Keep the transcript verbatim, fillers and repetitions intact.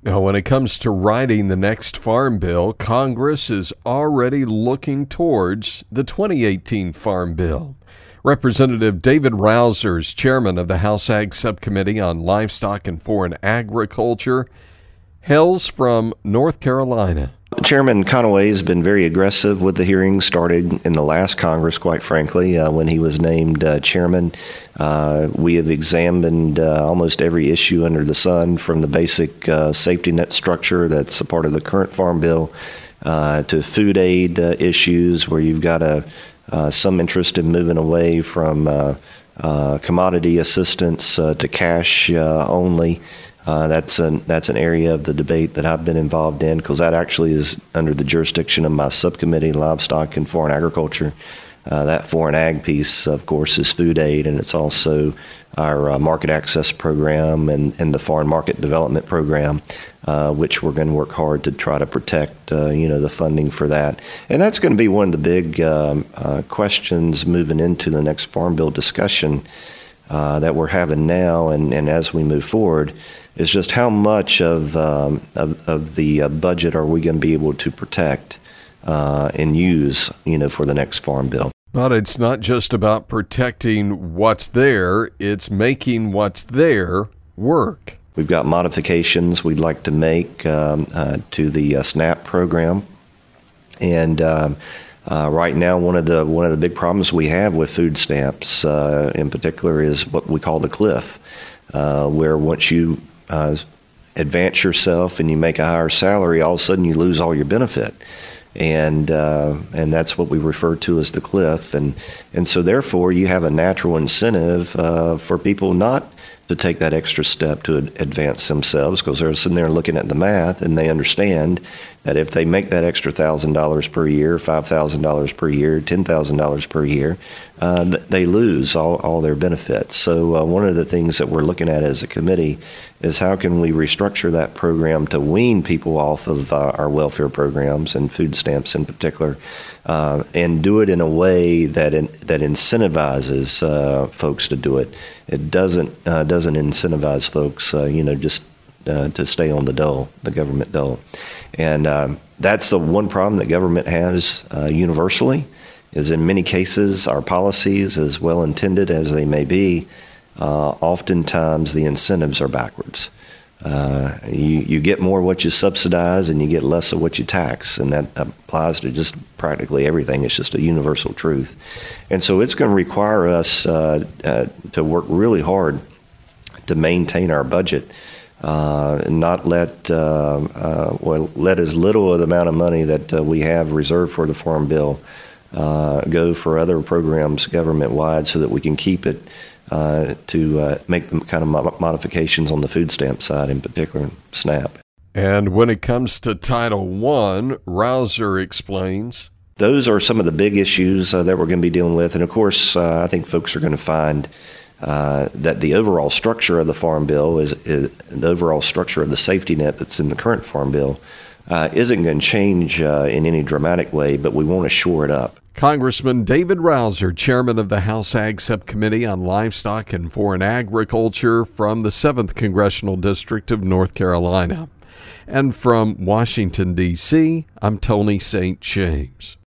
Now, when it comes to writing the next farm bill, Congress is already looking towards the twenty eighteen Farm Bill. Representative David Rouzer is chairman of the House Ag Subcommittee on Livestock and Foreign Agriculture, hails from North Carolina. Chairman Conaway has been very aggressive with the hearings, started in the last Congress, quite frankly, uh, when he was named uh, chairman. Uh, we have examined uh, almost every issue under the sun, from the basic uh, safety net structure that's a part of the current Farm Bill uh, to food aid uh, issues, where you've got a, uh, some interest in moving away from uh, uh, commodity assistance uh, to cash uh, only. Uh, that's an that's an area of the debate that I've been involved in, because that actually is under the jurisdiction of my subcommittee, Livestock and Foreign Agriculture. Uh, that foreign ag piece, of course, is food aid, and it's also our uh, market access program and, and the foreign market development program, uh, which we're going to work hard to try to protect, uh, you know, the funding for that. And that's going to be one of the big um, uh, questions moving into the next Farm Bill discussion uh, that we're having now, and, and as we move forward, is just how much of um, of, of the uh, budget are we going to be able to protect uh, and use, you know, for the next Farm Bill. But it's not just about protecting what's there, it's making what's there work. We've got modifications we'd like to make um, uh, to the uh, SNAP program. And um, uh, right now, one of the one of the big problems we have with food stamps uh, in particular is what we call the cliff, uh, where once you uh, advance yourself and you make a higher salary, all of a sudden you lose all your benefit. And uh, and that's what we refer to as the cliff, and and so therefore you have a natural incentive uh, for people not to take that extra step to ad- advance themselves, because they're sitting there looking at the math and they understand that if they make that extra thousand dollars per year, five thousand dollars per year, ten thousand dollars per year, uh, they lose all, all their benefits. So uh, one of the things that we're looking at as a committee is how can we restructure that program to wean people off of uh, our welfare programs and food stamps in particular, uh, and do it in a way that in, that incentivizes uh, folks to do it. It doesn't uh, doesn't incentivize folks, uh, you know, just uh, to stay on the dole, the government dole. And um, that's the one problem that government has uh, universally, is in many cases our policies, as well intended as they may be, uh, oftentimes the incentives are backwards. Uh, you, you get more what you subsidize and you get less of what you tax, and that applies to just practically everything. It's just a universal truth. And so it's going to require us uh, uh, to work really hard to maintain our budget, uh, and not let uh, uh, well, let as little of the amount of money that uh, we have reserved for the Farm Bill uh, go for other programs government-wide, so that we can keep it Uh, to uh, make the kind of mo- modifications on the food stamp side, in particular, SNAP. And when it comes to Title One, Rouzer explains, those are some of the big issues uh, that we're going to be dealing with. And of course, uh, I think folks are going to find uh, that the overall structure of the Farm Bill is, is the overall structure of the safety net that's in the current Farm Bill uh, isn't going to change uh, in any dramatic way, but we want to shore it up. Congressman David Rouzer, chairman of the House Ag Subcommittee on Livestock and Foreign Agriculture from the seventh Congressional District of North Carolina. And from Washington, D C, I'm Tony Saint James.